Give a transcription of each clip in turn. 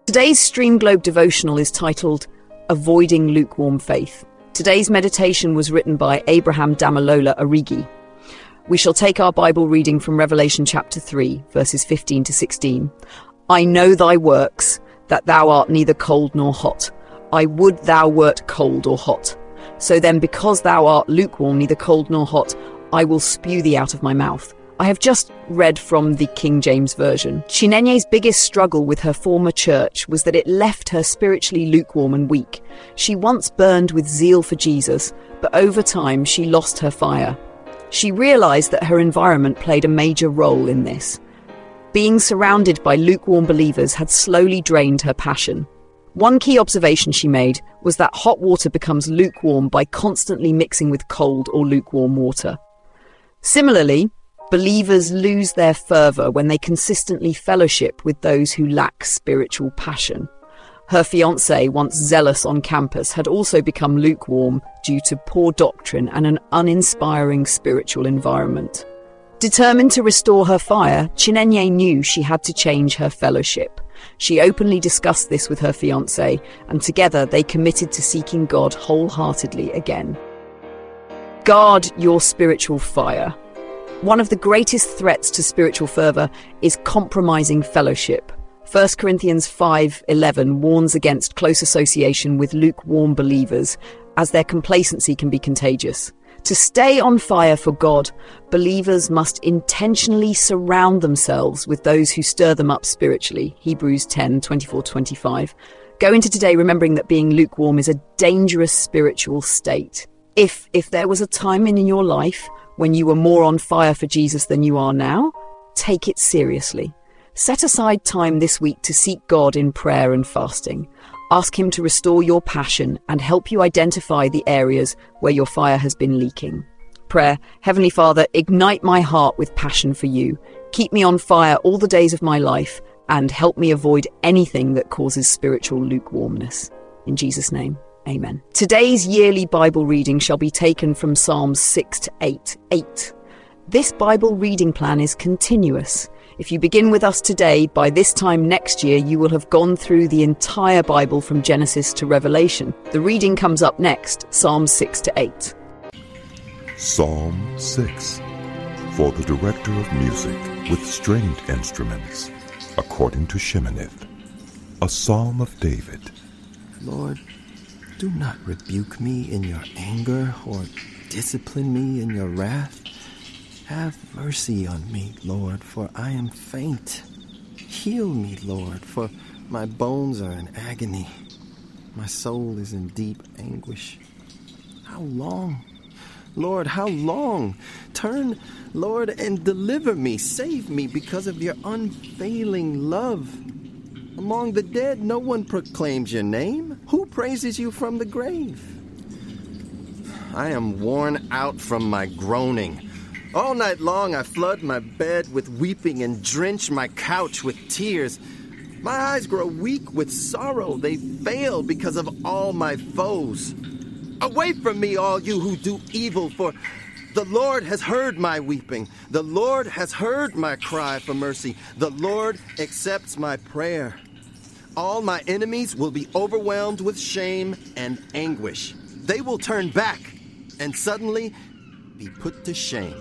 Today's Stream Globe devotional is titled Avoiding Lukewarm Faith. Today's meditation was written by Abraham Damalola Origi. We shall take our Bible reading from Revelation chapter 3, verses 15 to 16. I know thy works, that thou art neither cold nor hot. I would thou wert cold or hot. So then, because thou art lukewarm, neither cold nor hot, I will spew thee out of my mouth. I have just read from the King James Version. Chinenye's biggest struggle with her former church was that it left her spiritually lukewarm and weak. She once burned with zeal for Jesus, but over time she lost her fire. She realized that her environment played a major role in this. Being surrounded by lukewarm believers had slowly drained her passion. One key observation she made was that hot water becomes lukewarm by constantly mixing with cold or lukewarm water. Similarly, believers lose their fervour when they consistently fellowship with those who lack spiritual passion. Her fiancé, once zealous on campus, had also become lukewarm due to poor doctrine and an uninspiring spiritual environment. Determined to restore her fire, Chinenye knew she had to change her fellowship. She openly discussed this with her fiancé, and together they committed to seeking God wholeheartedly again. Guard your spiritual fire. One of the greatest threats to spiritual fervour is compromising fellowship. 1 Corinthians 5:11 warns against close association with lukewarm believers, as their complacency can be contagious. To stay on fire for God, believers must intentionally surround themselves with those who stir them up spiritually. Hebrews 10:24-25. Go into today remembering that being lukewarm is a dangerous spiritual state. If there was a time in your life when you were more on fire for Jesus than you are now, take it seriously. Set aside time this week to seek God in prayer and fasting. Ask Him to restore your passion and help you identify the areas where your fire has been leaking. Prayer. Heavenly Father, ignite my heart with passion for you. Keep me on fire all the days of my life and help me avoid anything that causes spiritual lukewarmness. In Jesus' name. Amen. Today's yearly Bible reading shall be taken from Psalms 6-8. This Bible reading plan is continuous. If you begin with us today, by this time next year you will have gone through the entire Bible from Genesis to Revelation. The reading comes up next, Psalms 6-8. Psalm 6, for the director of music with stringed instruments, according to Sheminith, a psalm of David. Lord, do not rebuke me in your anger or discipline me in your wrath. Have mercy on me, Lord, for I am faint. Heal me, Lord, for my bones are in agony. My soul is in deep anguish. How long? Lord, how long? Turn, Lord, and deliver me. Save me because of your unfailing love. Among the dead, no one proclaims your name. Who praises you from the grave? I am worn out from my groaning. All night long I flood my bed with weeping and drench my couch with tears. My eyes grow weak with sorrow. They fail because of all my foes. Away from me, all you who do evil, for the Lord has heard my weeping. The Lord has heard my cry for mercy. The Lord accepts my prayer. All my enemies will be overwhelmed with shame and anguish. They will turn back and suddenly be put to shame.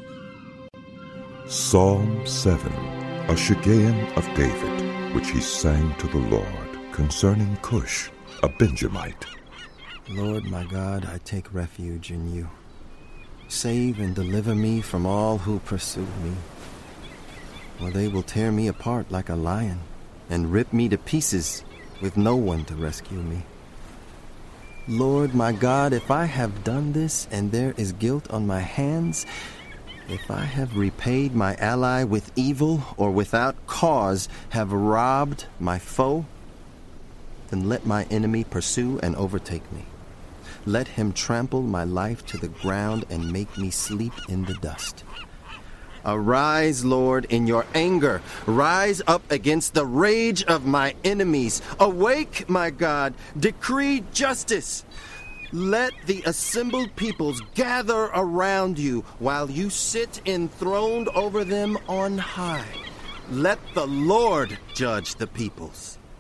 Psalm 7, a Shiggaion of David, which he sang to the Lord concerning Cush, a Benjamite. Lord my God, I take refuge in you. Save and deliver me from all who pursue me, or they will tear me apart like a lion and rip me to pieces with no one to rescue me. Lord my God, if I have done this and there is guilt on my hands, if I have repaid my ally with evil or without cause have robbed my foe, then let my enemy pursue and overtake me. Let him trample my life to the ground and make me sleep in the dust. Arise, Lord, in your anger. Rise up against the rage of my enemies. Awake, my God. Decree justice. Let the assembled peoples gather around you while you sit enthroned over them on high. Let the Lord judge the peoples.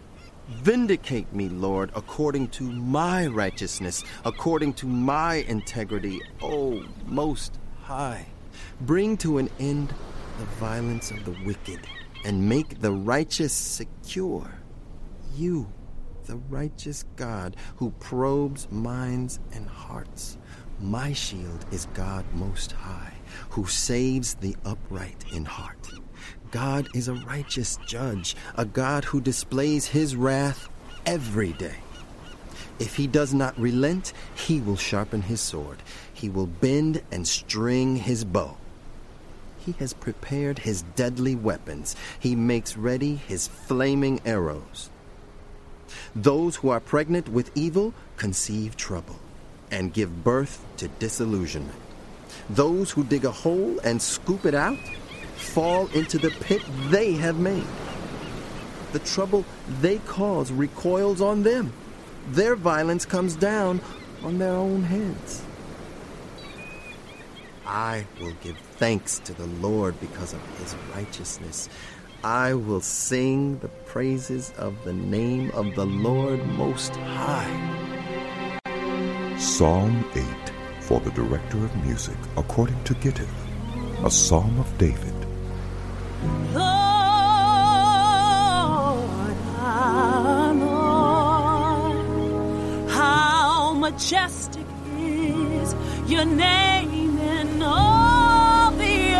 Vindicate me, Lord, according to my righteousness, according to my integrity, O Most High. Bring to an end the violence of the wicked, and make the righteous secure. You, the righteous God, who probes minds and hearts. My shield is God Most High, who saves the upright in heart. God is a righteous judge, a God who displays his wrath every day. If he does not relent, he will sharpen his sword. He will bend and string his bow. He has prepared his deadly weapons. He makes ready his flaming arrows. Those who are pregnant with evil conceive trouble and give birth to disillusionment. Those who dig a hole and scoop it out fall into the pit they have made. The trouble they cause recoils on them. Their violence comes down on their own heads. I will give thanks to the Lord because of his righteousness. I will sing the praises of the name of the Lord Most High. Psalm 8 for the director of music, according to Gittith, a psalm of David. Lord, our Lord, how majestic is your name in all the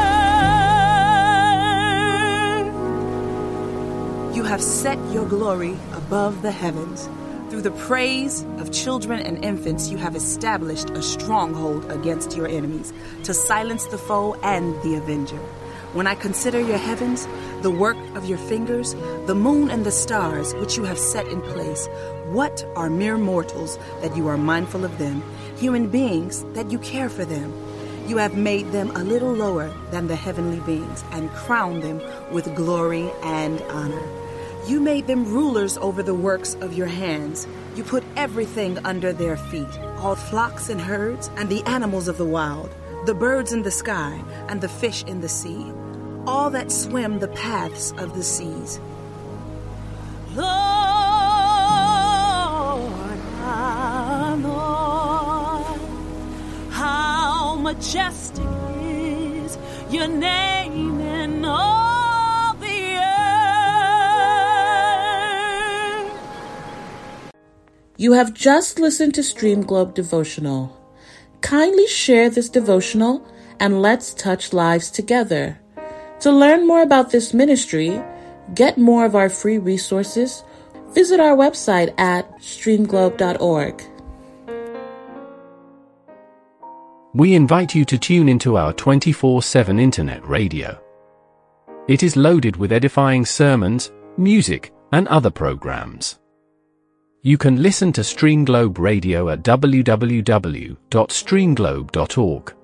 earth. You have set your glory above the heavens. Through the praise of children and infants, you have established a stronghold against your enemies, to silence the foe and the avenger. When I consider your heavens, the work of your fingers, the moon and the stars which you have set in place, what are mere mortals that you are mindful of them, human beings that you care for them? You have made them a little lower than the heavenly beings and crowned them with glory and honor. You made them rulers over the works of your hands. You put everything under their feet, all flocks and herds and the animals of the wild, the birds in the sky and the fish in the sea, all that swim the paths of the seas. Lord, our Lord, how majestic is your name in all the earth. You have just listened to Stream Globe Devotional. Kindly share this devotional and let's touch lives together. To learn more about this ministry, get more of our free resources, visit our website at streamglobe.org. We invite you to tune into our 24/7 internet radio. It is loaded with edifying sermons, music, and other programs. You can listen to Stream Globe Radio at www.streamglobe.org.